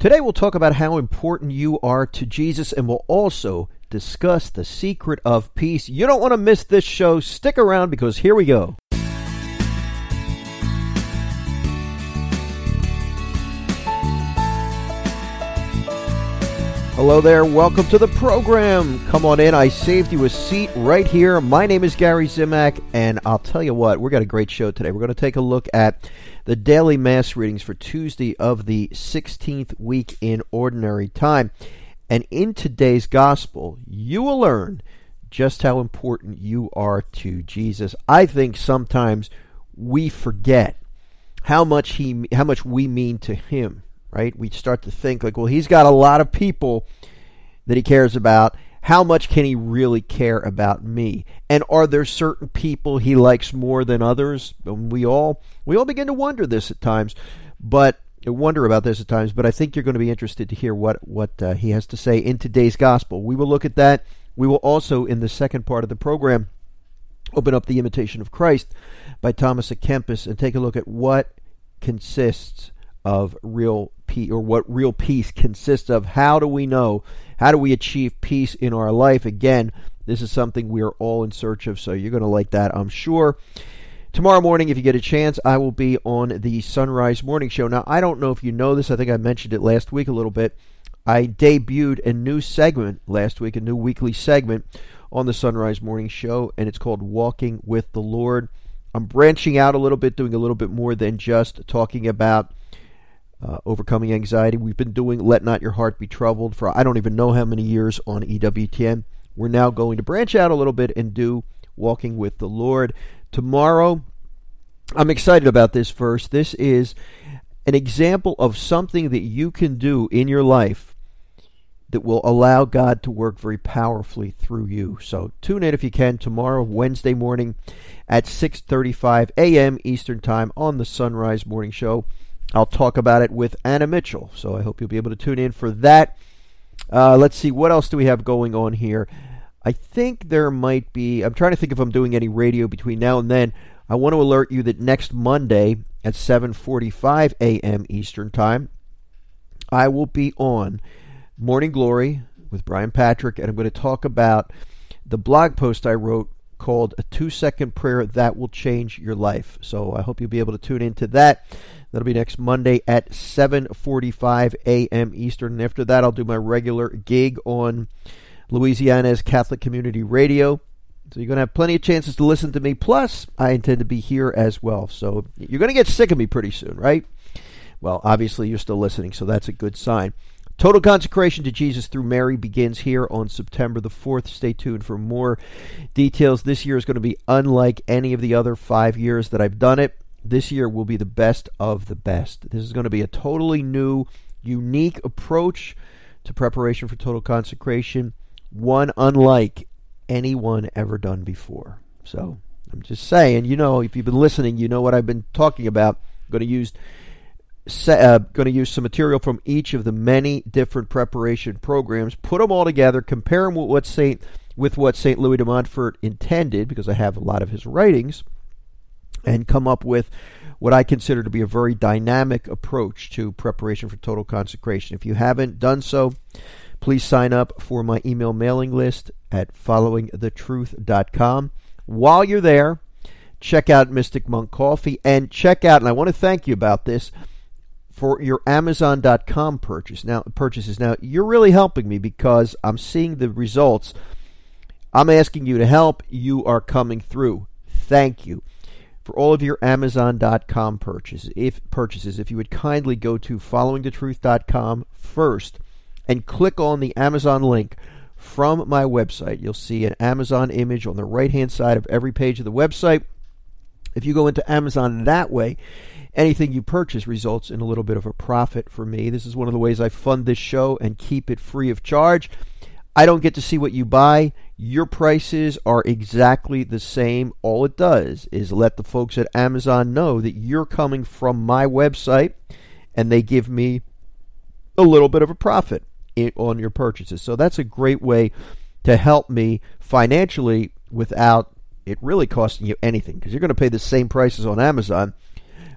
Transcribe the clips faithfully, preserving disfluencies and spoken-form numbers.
Today we'll talk about how important you are to Jesus, and we'll also discuss the secret of peace. You don't want to miss this show. Stick around because here we go. Hello there. Welcome to the program. Come on in. I saved you a seat right here. My name is Gary Zimak, and I'll tell you what, we've got a great show today. We're going to take a look at the daily Mass readings for Tuesday of the sixteenth week in Ordinary Time. And in today's Gospel, you will learn just how important you are to Jesus. I think sometimes we forget how much he, how much we mean to him. Right? We start to think like, well, he's got a lot of people that he cares about. How much can he really care about me? And are there certain people he likes more than others? And we all we all begin to wonder this at times, but wonder about this at times. But I think you're going to be interested to hear what what uh, he has to say in today's Gospel. We will look at that. We will also, in the second part of the program, open up the Imitation of Christ by Thomas à Kempis and take a look at what consists of real peace, or what real peace consists of. How do we know? How do we achieve peace in our life? Again, this is something we are all in search of, so you're going to like that, I'm sure. Tomorrow morning, if you get a chance, I will be on the Sunrise Morning Show. Now, I don't know if you know this. I think I mentioned it last week a little bit. I debuted a new segment last week, a new weekly segment on the Sunrise Morning Show, and it's called Walking with the Lord. I'm branching out a little bit, doing a little bit more than just talking about Uh, overcoming anxiety. We've been doing Let Not Your Heart Be Troubled for I don't even know how many years on E W T N. We're now going to branch out a little bit and do Walking with the Lord. Tomorrow, I'm excited about this verse. This is an example of something that you can do in your life that will allow God to work very powerfully through you. So tune in if you can tomorrow, Wednesday morning at six thirty-five a.m. Eastern Time on the Sunrise Morning Show. I'll talk about it with Anna Mitchell, so I hope you'll be able to tune in for that. Uh, let's see, what else do we have going on here? I think there might be, I'm trying to think if I'm doing any radio between now and then. I want to alert you that next Monday at seven forty-five a.m. Eastern Time, I will be on Morning Glory with Brian Patrick, and I'm going to talk about the blog post I wrote called A Two-Second Prayer That Will Change Your Life. So I hope you'll be able to tune into that. That'll be next Monday at seven forty-five a.m. Eastern. And after that, I'll do my regular gig on Louisiana's Catholic Community Radio. So you're going to have plenty of chances to listen to me. Plus, I intend to be here as well. So you're going to get sick of me pretty soon, right? Well, obviously, you're still listening, so that's a good sign. Total consecration to Jesus through Mary begins here on September the fourth. Stay tuned for more details. This year is going to be unlike any of the other five years that I've done it. This year will be the best of the best. This is going to be a totally new, unique approach to preparation for total consecration, one unlike anyone ever done before. So I'm just saying, you know, if you've been listening, you know what I've been talking about. I'm going to use Uh, going to use some material from each of the many different preparation programs, put them all together, compare them with what Saint with what Saint Louis de Montfort intended, because I have a lot of his writings, and come up with what I consider to be a very dynamic approach to preparation for total consecration. If you haven't done so, please sign up for my email mailing list at following the truth dot com. While you're there, check out Mystic Monk Coffee, and check out, and I want to thank you about this, for your Amazon dot com purchase. Now, purchases. Now, you're really helping me because I'm seeing the results. I'm asking you to help. You are coming through. Thank you. For all of your Amazon dot com purchases, if purchases, if you would kindly go to following the truth dot com first and click on the Amazon link from my website. You'll see an Amazon image on the right-hand side of every page of the website. If you go into Amazon that way, anything you purchase results in a little bit of a profit for me. This is one of the ways I fund this show and keep it free of charge. I don't get to see what you buy. Your prices are exactly the same. All it does is let the folks at Amazon know that you're coming from my website, and they give me a little bit of a profit on your purchases. So that's a great way to help me financially without it really costing you anything, because you're going to pay the same prices on Amazon.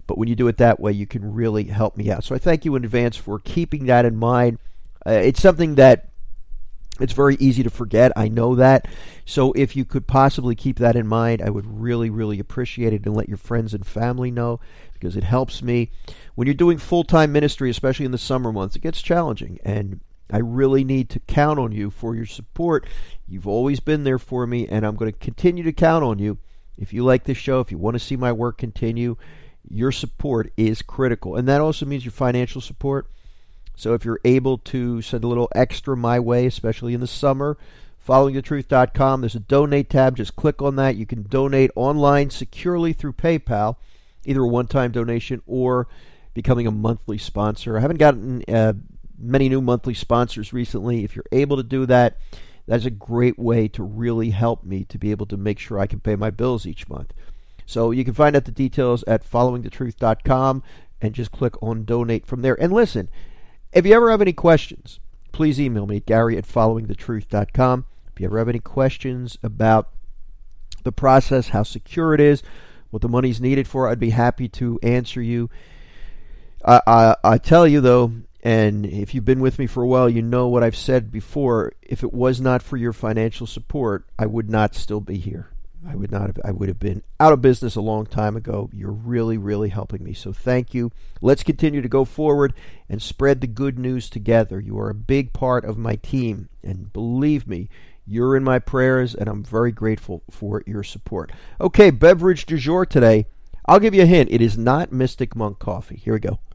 But when you do it that way, you can really help me out. So I thank you in advance for keeping that in mind. Uh, it's something that it's very easy to forget. I know that. So if you could possibly keep that in mind, I would really, really appreciate it, and let your friends and family know, because it helps me. When you're doing full-time ministry, especially in the summer months, it gets challenging, and I really need to count on you for your support. You've always been there for me, and I'm going to continue to count on you. If you like this show, if you want to see my work continue, your support is critical. And that also means your financial support. So if you're able to send a little extra my way, especially in the summer, following the truth dot com, there's a donate tab. Just click on that. You can donate online securely through PayPal, either a one-time donation or becoming a monthly sponsor. I haven't gotten uh, many new monthly sponsors recently. If you're able to do that, that's a great way to really help me to be able to make sure I can pay my bills each month. So you can find out the details at following the truth dot com and just click on donate from there. And listen, if you ever have any questions, please email me at Gary at following the truth dot com. If you ever have any questions about the process, how secure it is, what the money's needed for, I'd be happy to answer you. I, I, I tell you, though, and if you've been with me for a while, you know what I've said before. If it was not for your financial support, I would not still be here. I would not have, I would have been out of business a long time ago. You're really, really helping me. So thank you. Let's continue to go forward and spread the good news together. You are a big part of my team. And believe me, you're in my prayers, and I'm very grateful for your support. Okay, beverage du jour today. I'll give you a hint. It is not Mystic Monk coffee. Here we go.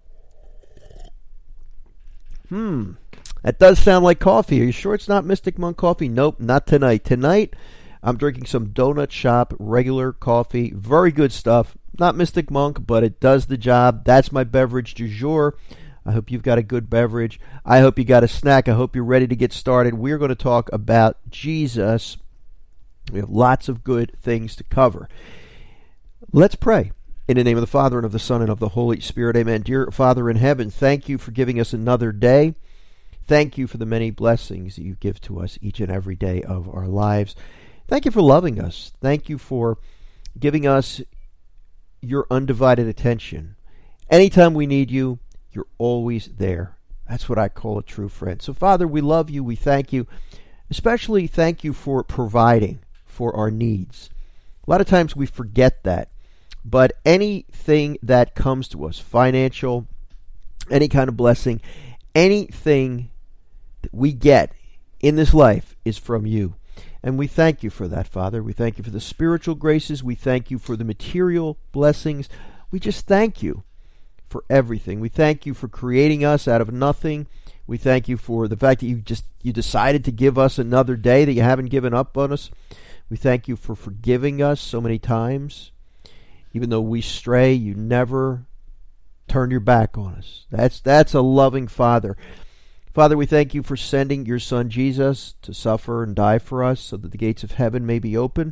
Hmm. That does sound like coffee. Are you sure it's not Mystic Monk coffee? Nope, not tonight. Tonight, I'm drinking some Donut Shop regular coffee. Very good stuff. Not Mystic Monk, but it does the job. That's my beverage du jour. I hope you've got a good beverage. I hope you got a snack. I hope you're ready to get started. We're going to talk about Jesus. We have lots of good things to cover. Let's pray. In the name of the Father, and of the Son, and of the Holy Spirit, amen. Dear Father in heaven, thank you for giving us another day. Thank you for the many blessings that you give to us each and every day of our lives. Thank you for loving us. Thank you for giving us your undivided attention. Anytime we need you, you're always there. That's what I call a true friend. So, Father, we love you. We thank you. Especially thank you for providing for our needs. A lot of times we forget that. But anything that comes to us, financial, any kind of blessing, anything that we get in this life is from you. And we thank you for that, Father. We thank you for the spiritual graces. We thank you for the material blessings. We just thank you for everything. We thank you for creating us out of nothing. We thank you for the fact that you just you decided to give us another day, that you haven't given up on us. We thank you for forgiving us so many times. Even though we stray, you never turn your back on us. That's that's a loving Father. Father, we thank you for sending your Son Jesus to suffer and die for us so that the gates of heaven may be open.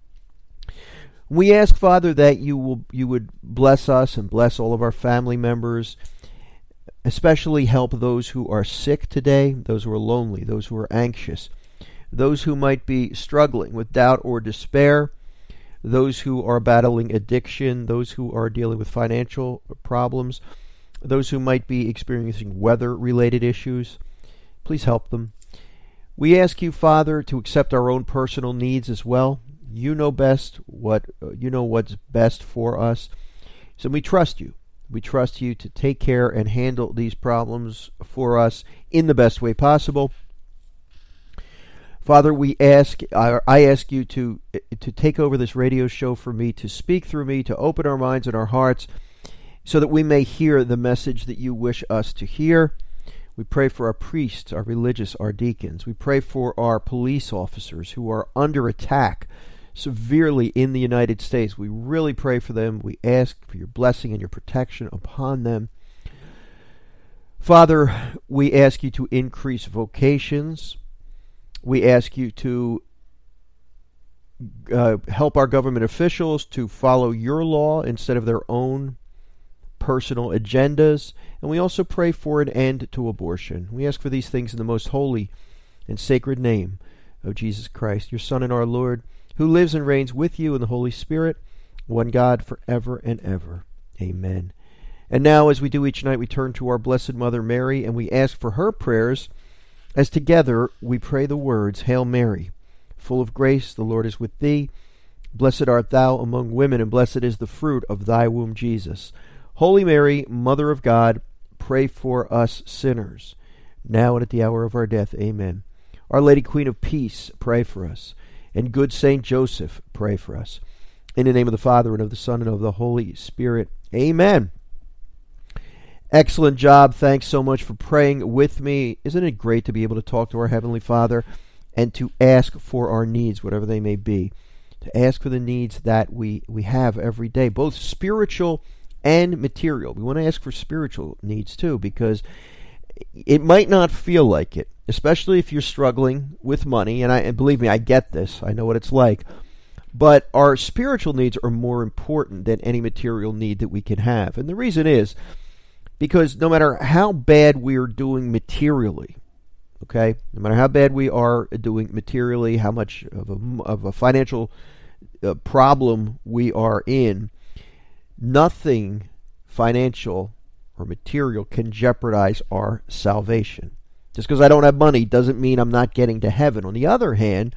We ask, Father, that you will you would bless us and bless all of our family members, especially help those who are sick today, those who are lonely, those who are anxious, those who might be struggling with doubt or despair, those who are battling addiction, those who are dealing with financial problems, those who might be experiencing weather-related issues. Please help them. We ask you, Father, to accept our own personal needs as well. You know best what you know what's best for us. So we trust you. We trust you to take care and handle these problems for us in the best way possible. Father, we ask, I ask you to to take over this radio show for me, to speak through me, to open our minds and our hearts so that we may hear the message that you wish us to hear. We pray for our priests, our religious, our deacons. We pray for our police officers who are under attack severely in the United States. We really pray for them. We ask for your blessing and your protection upon them. Father, we ask you to increase vocations. We ask you to uh, help our government officials to follow your law instead of their own personal agendas. And we also pray for an end to abortion. We ask for these things in the most holy and sacred name of Jesus Christ, your Son and our Lord, who lives and reigns with you in the Holy Spirit, one God forever and ever. Amen. And now, as we do each night, we turn to our Blessed Mother Mary, and we ask for her prayers, as together we pray the words, Hail Mary, full of grace, the Lord is with thee. Blessed art thou among women, and blessed is the fruit of thy womb, Jesus. Holy Mary, Mother of God, pray for us sinners, now and at the hour of our death. Amen. Our Lady Queen of Peace, pray for us. And good Saint Joseph, pray for us. In the name of the Father, and of the Son, and of the Holy Spirit. Amen. Excellent job. Thanks so much for praying with me. Isn't it great to be able to talk to our Heavenly Father and to ask for our needs, whatever they may be, to ask for the needs that we, we have every day, both spiritual and material. We want to ask for spiritual needs too, because it might not feel like it, especially if you're struggling with money, and I and believe me, I get this. I know what it's like. But our spiritual needs are more important than any material need that we can have. And the reason is because no matter how bad we are doing materially, okay, no matter how bad we are doing materially, how much of a, of a financial uh, problem we are in, nothing financial or material can jeopardize our salvation. Just because I don't have money doesn't mean I'm not getting to heaven. On the other hand,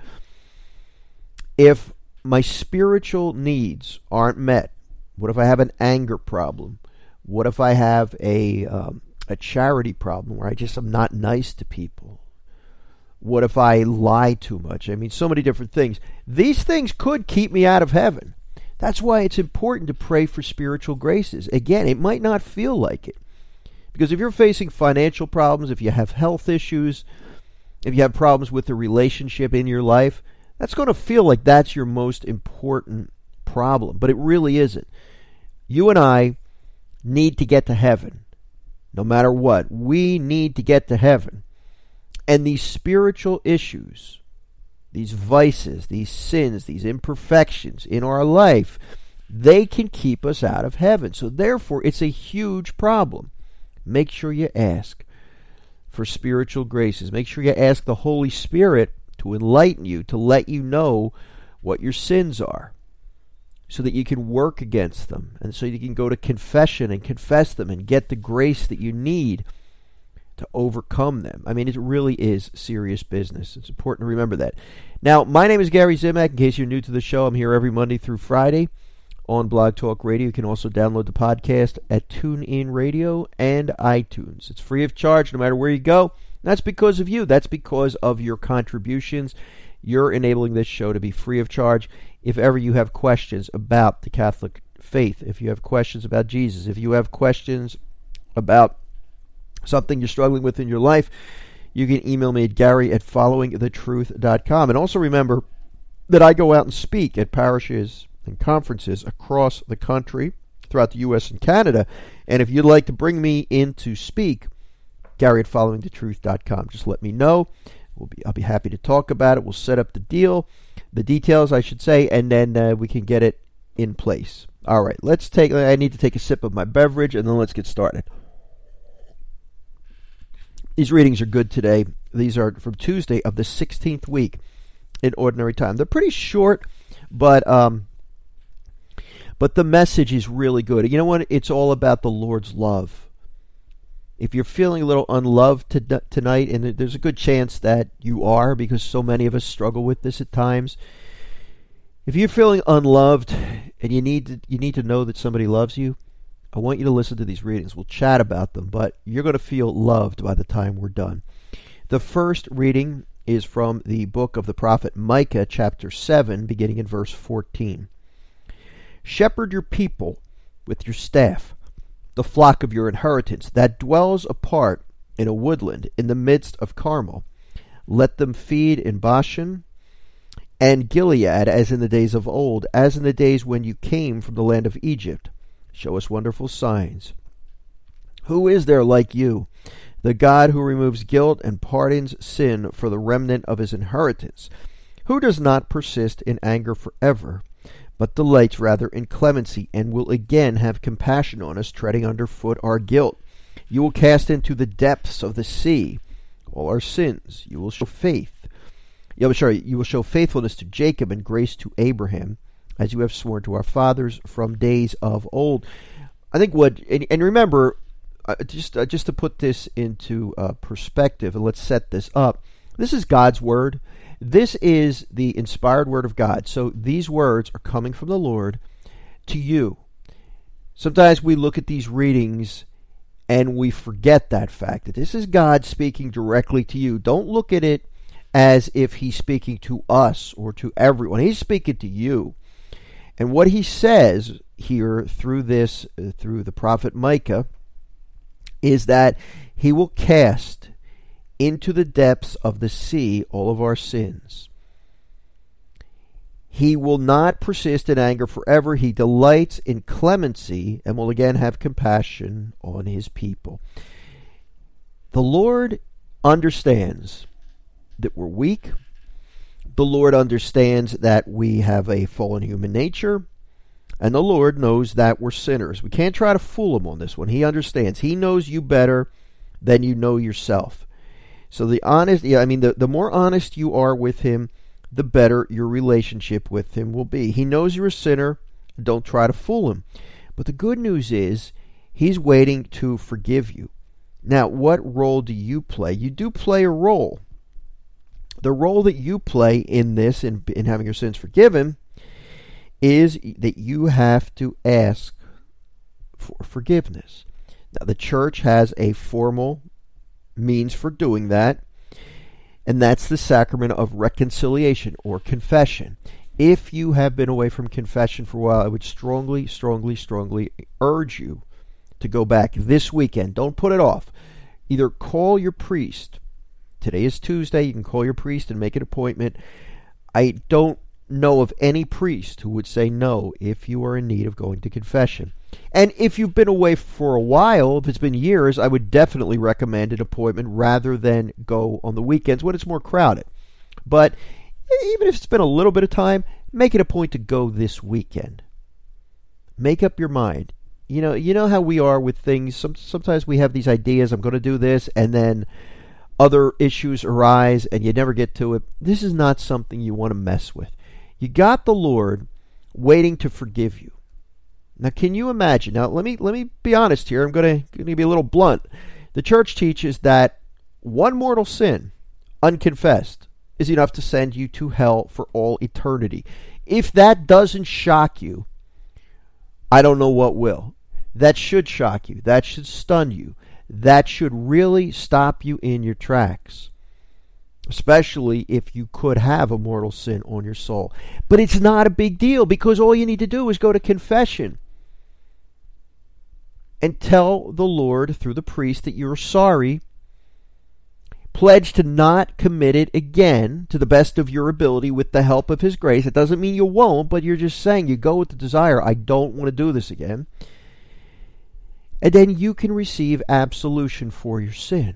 if my spiritual needs aren't met, what if I have an anger problem? What if I have a um, a charity problem where I just am not nice to people? What if I lie too much? I mean, so many different things. These things could keep me out of heaven. That's why it's important to pray for spiritual graces. Again, it might not feel like it. Because if you're facing financial problems, if you have health issues, if you have problems with the relationship in your life, that's going to feel like that's your most important problem. But it really isn't. You and I need to get to heaven. No matter what, we need to get to heaven. And these spiritual issues, these vices, these sins, these imperfections in our life, they can keep us out of heaven. So therefore, it's a huge problem. Make sure you ask for spiritual graces. Make sure you ask the Holy Spirit to enlighten you, to let you know what your sins are, so that you can work against them, and so you can go to confession and confess them and get the grace that you need to overcome them. I mean, it really is serious business. It's important to remember that. Now, my name is Gary Zimak. In case you're new to the show, I'm here every Monday through Friday on Blog Talk Radio. You can also download the podcast at TuneIn Radio and iTunes. It's free of charge no matter where you go. That's because of you. That's because of your contributions. You're enabling this show to be free of charge. If ever you have questions about the Catholic faith, if you have questions about Jesus, if you have questions about something you're struggling with in your life, you can email me at Gary at following the truth dot com. And also remember that I go out and speak at parishes and conferences across the country, throughout the U S and Canada. And if you'd like to bring me in to speak, Gary at following the truth dot com. Just let me know. We'll be, I'll be happy to talk about it. We'll set up the deal, the details, I should say, and then uh, we can get it in place. All right, let's take, I need to take a sip of my beverage, and then let's get started. These readings are good today. These are from Tuesday of the sixteenth week in Ordinary Time. They're pretty short, but um, but the message is really good. You know what? It's all about the Lord's love. If you're feeling a little unloved to, tonight, and there's a good chance that you are, because so many of us struggle with this at times. If you're feeling unloved and you need to, you need to know that somebody loves you, I want you to listen to these readings. We'll chat about them, but you're going to feel loved by the time we're done. The first reading is from the book of the prophet Micah, chapter seven, beginning in verse fourteen. Shepherd your people with your staff, the flock of your inheritance, that dwells apart in a woodland in the midst of Carmel. Let them feed in Bashan and Gilead as in the days of old, as in the days when you came from the land of Egypt. Show us wonderful signs. Who is there like you, the God who removes guilt and pardons sin for the remnant of his inheritance, who does not persist in anger forever, but delights rather in clemency, and will again have compassion on us, treading underfoot our guilt. You will cast into the depths of the sea all our sins. You will show faith. You will, sorry, you will show faithfulness to Jacob and grace to Abraham, as you have sworn to our fathers from days of old. I think what, and, and remember, uh, just uh, just to put this into uh, perspective, and let's set this up. This is God's word. This is the inspired word of God. So these words are coming from the Lord to you. Sometimes we look at these readings and we forget that fact, that this is God speaking directly to you. Don't look at it as if he's speaking to us or to everyone. He's speaking to you. And what he says here through this, uh, through the prophet Micah, is that he will cast into the depths of the sea all of our sins. He will not persist in anger forever. He delights in clemency and will again have compassion on his people. The Lord understands that we're weak. The Lord understands that we have a fallen human nature. And the Lord knows that we're sinners. We can't try to fool him on this one. He understands. He knows you better than you know yourself. So the honest, yeah, I mean, the, the more honest you are with him, the better your relationship with him will be. He knows you're a sinner. Don't try to fool him. But the good news is he's waiting to forgive you. Now, what role do you play? You do play a role. The role that you play in this, in, in having your sins forgiven, is that you have to ask for forgiveness. Now, the church has a formal means for doing that, and that's the sacrament of reconciliation or confession. If you have been away from confession for a while, I would strongly, strongly, strongly urge you to go back this weekend. Don't put it off. Either call your priest. Today is Tuesday. You can call your priest and make an appointment. I don't know of any priest who would say no if you are in need of going to confession. And if you've been away for a while, if it's been years, I would definitely recommend an appointment rather than go on the weekends when it's more crowded. But even if it's been a little bit of time, make it a point to go this weekend. Make up your mind. You know, you know how we are with things. Some, sometimes we have these ideas, I'm going to do this, and then other issues arise and you never get to it. This is not something you want to mess with. You got the Lord waiting to forgive you. Now, can you imagine? Now, let me let me be honest here. I'm going to, going to be a little blunt. The church teaches that one mortal sin, unconfessed, is enough to send you to hell for all eternity. If that doesn't shock you, I don't know what will. That should shock you. That should stun you. That should really stop you in your tracks. Especially if you could have a mortal sin on your soul. But it's not a big deal because all you need to do is go to confession and tell the Lord through the priest that you're sorry. Pledge to not commit it again to the best of your ability with the help of his grace. It doesn't mean you won't, but you're just saying you go with the desire, I don't want to do this again. And then you can receive absolution for your sin.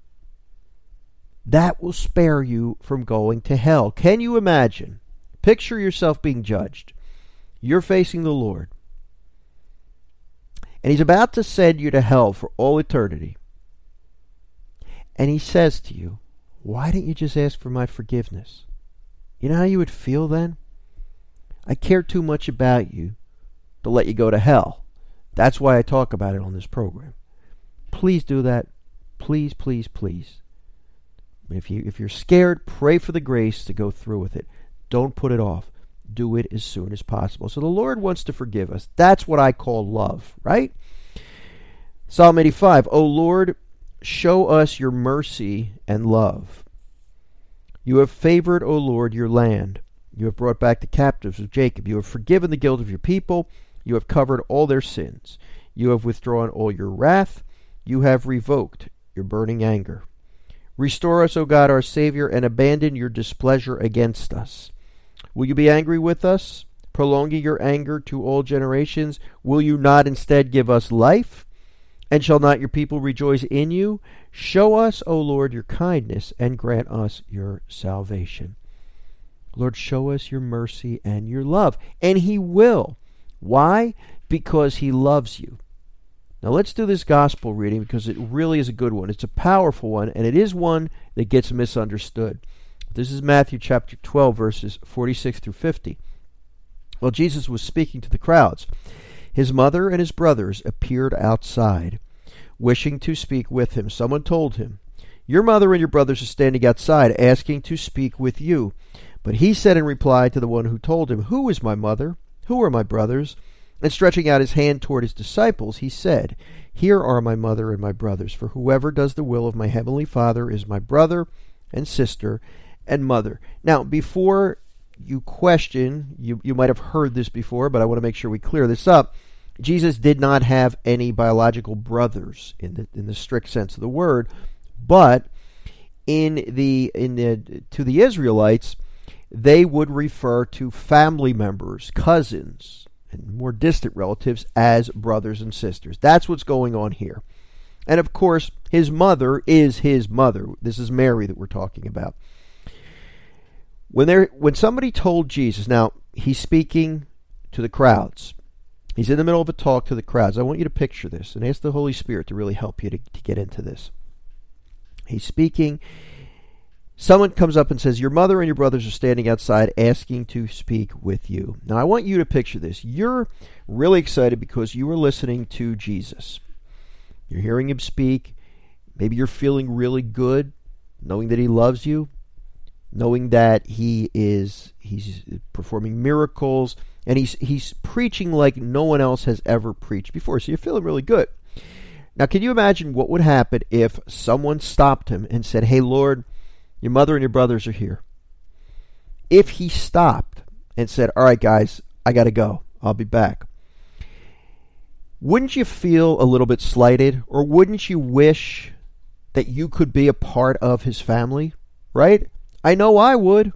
That will spare you from going to hell. Can you imagine? Picture yourself being judged. You're facing the Lord. And he's about to send you to hell for all eternity. And he says to you, why didn't you just ask for my forgiveness? You know how you would feel then? I care too much about you to let you go to hell. That's why I talk about it on this program. Please do that. Please, please, please. If you if you're scared, pray for the grace to go through with it. Don't put it off. Do it as soon as possible. So the Lord wants to forgive us. That's what I call love, right? Psalm eighty-five, O Lord, show us your mercy and love. You have favored, O Lord, your land. You have brought back the captives of Jacob. You have forgiven the guilt of your people. You have covered all their sins. You have withdrawn all your wrath. You have revoked your burning anger. Restore us, O God, our Savior, and abandon your displeasure against us. Will you be angry with us, prolonging your anger to all generations? Will you not instead give us life? And shall not your people rejoice in you? Show us, O Lord, your kindness, and grant us your salvation. Lord, show us your mercy and your love. And he will. Why? Because he loves you. Now let's do this gospel reading because it really is a good one. It's a powerful one, and it is one that gets misunderstood. This is Matthew chapter twelve, verses forty-six through fifty. Well, Jesus was speaking to the crowds. His mother and his brothers appeared outside, wishing to speak with him. Someone told him, "Your mother and your brothers are standing outside, asking to speak with you." But he said in reply to the one who told him, "Who is my mother? Who are my brothers?" And stretching out his hand toward his disciples, he said, "Here are my mother and my brothers, for whoever does the will of my heavenly Father is my brother and sister and mother." Now, before you question, you, you might have heard this before, but I want to make sure we clear this up. Jesus did not have any biological brothers in the in the strict sense of the word, but in the in the to the Israelites, they would refer to family members, cousins, and more distant relatives as brothers and sisters. That's what's going on here. And of course, his mother is his mother. This is Mary that we're talking about. When there, when somebody told Jesus, now he's speaking to the crowds. He's in the middle of a talk to the crowds. I want you to picture this and ask the Holy Spirit to really help you to, to get into this. He's speaking. Someone comes up and says, "Your mother and your brothers are standing outside asking to speak with you." Now, I want you to picture this. You're really excited because you were listening to Jesus. You're hearing him speak. Maybe you're feeling really good, knowing that he loves you, knowing that he is he's performing miracles, and he's he's preaching like no one else has ever preached before. So you're feeling really good. Now, can you imagine what would happen if someone stopped him and said, "Hey, Lord, your mother and your brothers are here"? If he stopped and said, "All right, guys, I got to go. I'll be back." Wouldn't you feel a little bit slighted? Or wouldn't you wish that you could be a part of his family? Right? I know I would.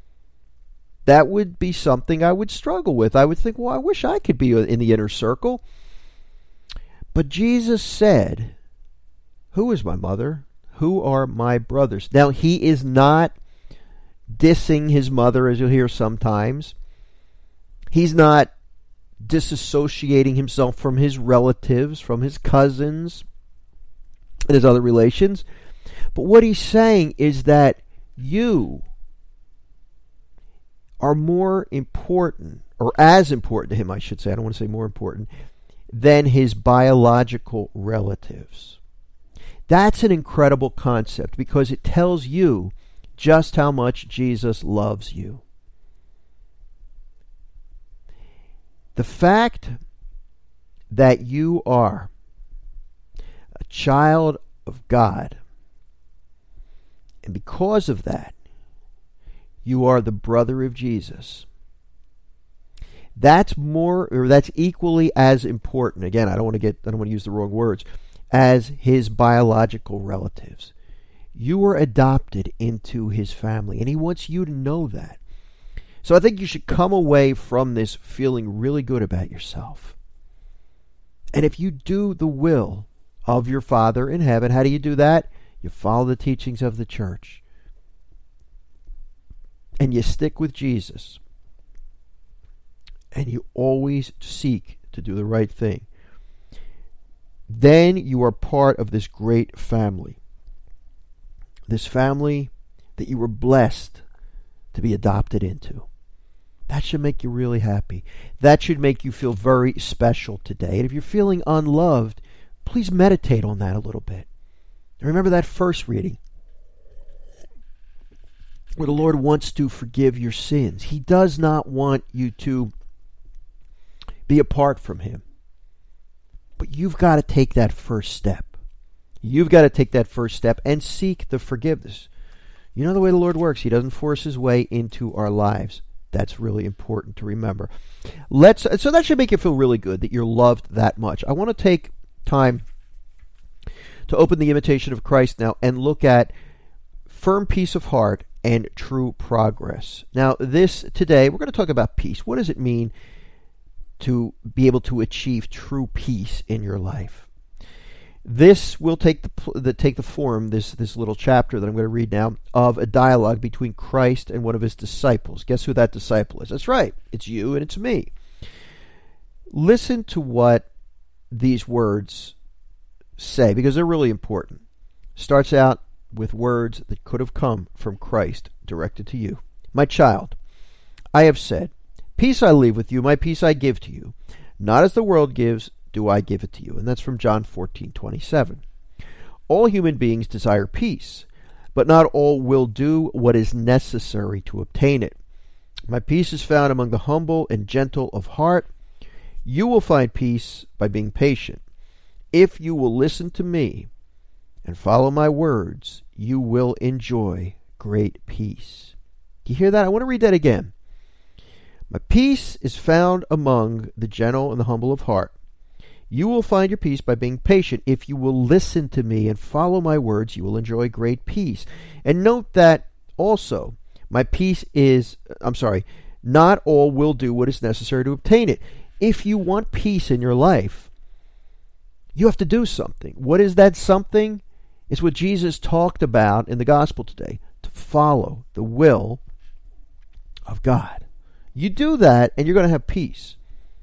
That would be something I would struggle with. I would think, well, I wish I could be in the inner circle. But Jesus said, "Who is my mother? Who are my brothers?" Now, he is not dissing his mother, as you'll hear sometimes. He's not disassociating himself from his relatives, from his cousins, and his other relations. But what he's saying is that you are more important, or as important to him, I should say, I don't want to say more important, than his biological relatives. That's an incredible concept because it tells you just how much Jesus loves you. The fact that you are a child of God, and because of that, you are the brother of Jesus. That's more, or that's equally as important. Again, I don't want to get, I don't want to use the wrong words, as his biological relatives. You were adopted into his family, and he wants you to know that. So I think you should come away from this feeling really good about yourself. And if you do the will of your Father in heaven, how do you do that? You follow the teachings of the church. And you stick with Jesus. And you always seek to do the right thing. Then you are part of this great family. This family that you were blessed to be adopted into. That should make you really happy. That should make you feel very special today. And if you're feeling unloved, please meditate on that a little bit. And remember that first reading where the Lord wants to forgive your sins. He does not want you to be apart from him. But you've got to take that first step. You've got to take that first step and seek the forgiveness. You know the way the Lord works. He doesn't force his way into our lives. That's really important to remember. Let's. So that should make you feel really good that you're loved that much. I want to take time to open the Imitation of Christ now and look at firm peace of heart and true progress. Now, this today, we're going to talk about peace. What does it mean to be able to achieve true peace in your life? This will take the, the take the form, this this little chapter that I'm going to read now, of a dialogue between Christ and one of his disciples. Guess who that disciple is? That's right. It's you and it's me. Listen to what these words say, because they're really important. Starts out with words that could have come from Christ directed to you. "My child, I have said, peace I leave with you, my peace I give to you. Not as the world gives, do I give it to you. And that's from John fourteen twenty-seven. All human beings desire peace, but not all will do what is necessary to obtain it. My peace is found among the humble and gentle of heart. You will find peace by being patient. If you will listen to me and follow my words, you will enjoy great peace. Do you hear that? I want to read that again. My peace is found among the gentle and the humble of heart. You will find your peace by being patient. If you will listen to me and follow my words, you will enjoy great peace. And note that also, my peace is, I'm sorry, not all will do what is necessary to obtain it. If you want peace in your life, you have to do something. What is that something? It's what Jesus talked about in the gospel today, to follow the will of God. You do that, and you're going to have peace.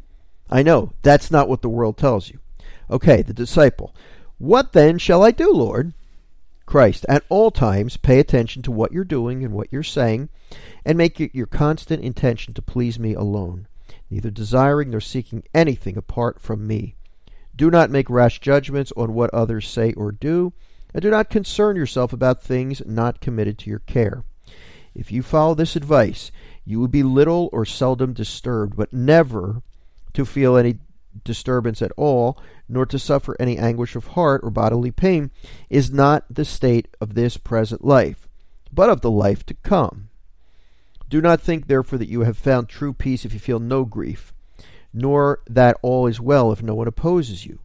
I know, that's not what the world tells you. Okay, the disciple. What then shall I do, Lord? Christ, at all times pay attention to what you're doing and what you're saying, and make it your constant intention to please me alone, neither desiring nor seeking anything apart from me. Do not make rash judgments on what others say or do, and do not concern yourself about things not committed to your care. If you follow this advice, you will be little or seldom disturbed, but never to feel any disturbance at all, nor to suffer any anguish of heart or bodily pain, is not the state of this present life, but of the life to come. Do not think, therefore, that you have found true peace if you feel no grief, nor that all is well if no one opposes you,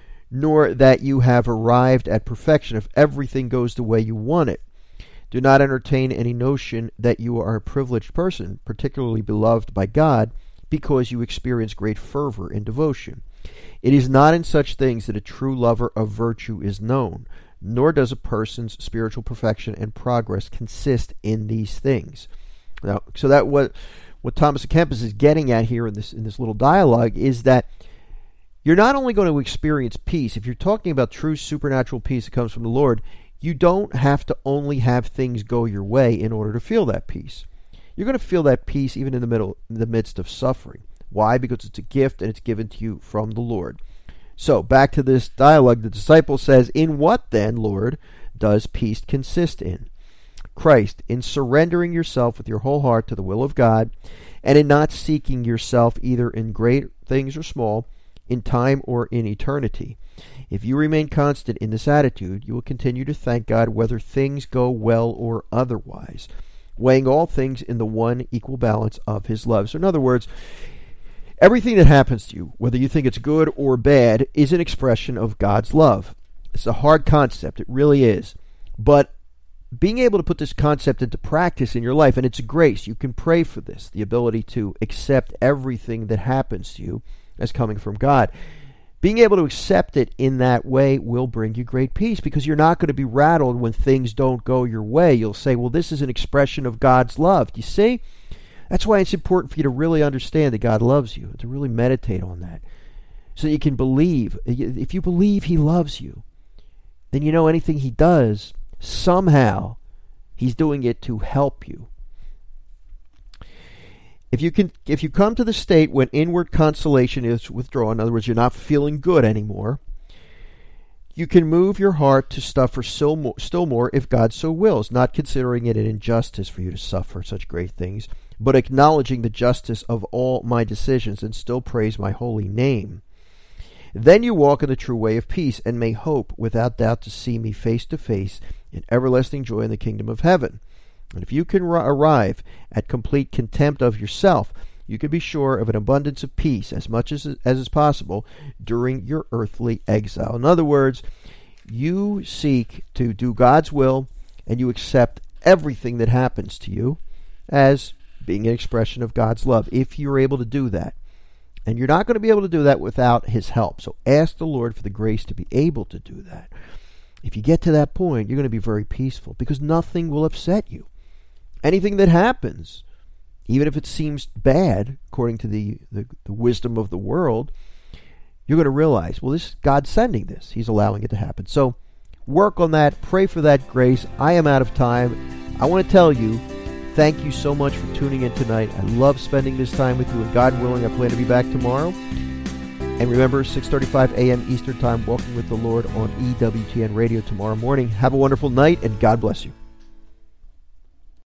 nor that you have arrived at perfection if everything goes the way you want it. Do not entertain any notion that you are a privileged person, particularly beloved by God, because you experience great fervor in devotion. It is not in such things that a true lover of virtue is known, nor does a person's spiritual perfection and progress consist in these things. Now, so that what what Thomas à Kempis is getting at here in this in this little dialogue is that you're not only going to experience peace. If you're talking about true supernatural peace that comes from the Lord, you don't have to only have things go your way in order to feel that peace. You're going to feel that peace even in the middle, in the midst of suffering. Why? Because it's a gift and it's given to you from the Lord. So, back to this dialogue, the disciple says, in what then, Lord, does peace consist in? Christ, in surrendering yourself with your whole heart to the will of God, and in not seeking yourself either in great things or small, in time or in eternity. If you remain constant in this attitude, you will continue to thank God whether things go well or otherwise, weighing all things in the one equal balance of his love. So in other words, everything that happens to you, whether you think it's good or bad, is an expression of God's love. It's a hard concept. It really is. But being able to put this concept into practice in your life, and it's a grace. You can pray for this, the ability to accept everything that happens to you as coming from God. Being able to accept it in that way will bring you great peace, because you're not going to be rattled when things don't go your way. You'll say, well, this is an expression of God's love. Do you see? That's why it's important for you to really understand that God loves you, to really meditate on that, so that you can believe. If you believe he loves you, then you know anything he does, somehow he's doing it to help you. If you can, if you come to the state when inward consolation is withdrawn, in other words, you're not feeling good anymore, you can move your heart to suffer still more, still more if God so wills, not considering it an injustice for you to suffer such great things, but acknowledging the justice of all my decisions and still praise my holy name. Then you walk in the true way of peace and may hope without doubt to see me face to face in everlasting joy in the kingdom of heaven. And if you can r- arrive at complete contempt of yourself, you can be sure of an abundance of peace as much as, as is possible during your earthly exile. In other words, you seek to do God's will and you accept everything that happens to you as being an expression of God's love, if you're able to do that. And you're not going to be able to do that without his help. So ask the Lord for the grace to be able to do that. If you get to that point, you're going to be very peaceful, because nothing will upset you. Anything that happens, even if it seems bad, according to the, the, the wisdom of the world, you're going to realize, well, this is God sending this. He's allowing it to happen. So work on that. Pray for that grace. I am out of time. I want to tell you, thank you so much for tuning in tonight. I love spending this time with you, and God willing, I plan to be back tomorrow. And remember, six thirty-five a.m. Eastern Time, Walking with the Lord on E W T N Radio tomorrow morning. Have a wonderful night, and God bless you.